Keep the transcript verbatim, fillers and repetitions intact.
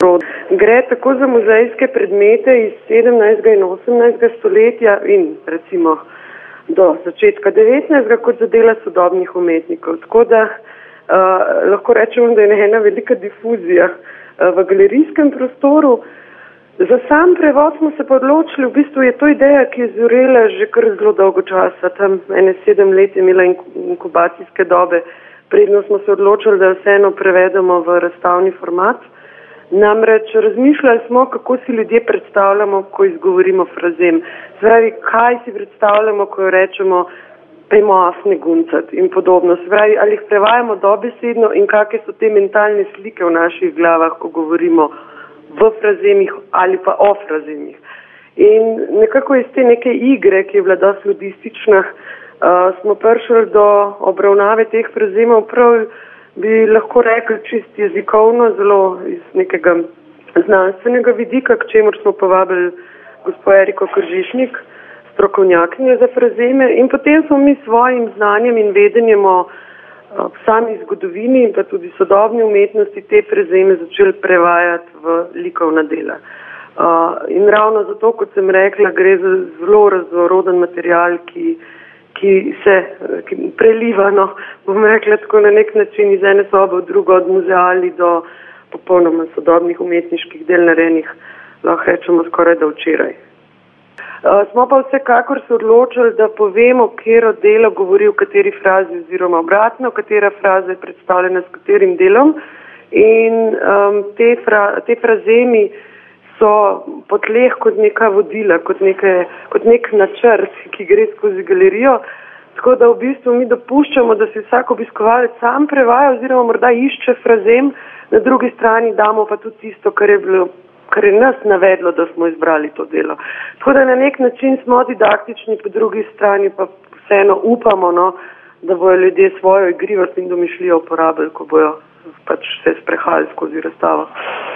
rod. Gre tako za muzejske predmete iz sedemnajstega in osemnajstega stoletja in recimo do začetka devetnajstega kot za dela sodobnih umetnikov. Tako da uh, lahko rečemo, da je ena velika difuzija uh, v galerijskem prostoru. Za sam prevod smo se pa odločili, v bistvu je to ideja, ki je zorela že kar zelo dolgo časa, tam ene sedem let je imela inkubacijske dobe, predno smo se odločili, da vseeno prevedemo v razstavni format. Namreč razmišljali smo, kako si ljudje predstavljamo, ko izgovorimo frazem. Zdravi, kaj si predstavljamo, ko jo rečemo, pejmo afne guncati in podobno. Zdravi, ali jih prevajamo dobesedno in kakšne so te mentalne slike v naših glavah, ko govorimo v frazemih ali pa o frazemih. In nekako iz te neke igre, ki je bila dosti ludistična, uh, smo prišli do obravnave teh frazemov, prav bi lahko rekli čist jezikovno, zelo iz nekega znanstvenega vidika, k čemur smo povabili gospo Eriko Kržišnik, strokovnjakinjo za frazeme, in potem smo mi svojim znanjem in vedenjem o v sami zgodovini in pa tudi sodobni umetnosti te frazeme začeli prevajati v likovna dela. Uh, in ravno zato, kot sem rekla, gre za zelo raznoroden material, ki, ki se ki preliva, no, bom rekla tako na nek način iz ene sobe v drugo, od muzeali do popolnoma sodobnih umetniških del narejenih, lahko rečemo skoraj da včeraj. Uh, smo pa vsekakor se odločili, da povemo, katero delo govori v kateri frazi oziroma obratno, katera fraza je predstavljena s katerim delom, in um, te, fra, te frazemi so po tleh kot neka vodila, kot, neke, kot nek načrt, ki gre skozi galerijo, tako da v bistvu mi dopuščamo, da si vsak obiskovalec sam prevaja oziroma morda išče frazem, na drugi strani damo pa tudi tisto, kar je bilo kar je nas navedlo, da smo izbrali to delo. Tako da na nek način smo didaktični, po drugi strani pa vseeno upamo, no, da bojo ljudje svojo igrivost in domišljijo uporabili, ko bojo pač se sprehajali skozi razstavo.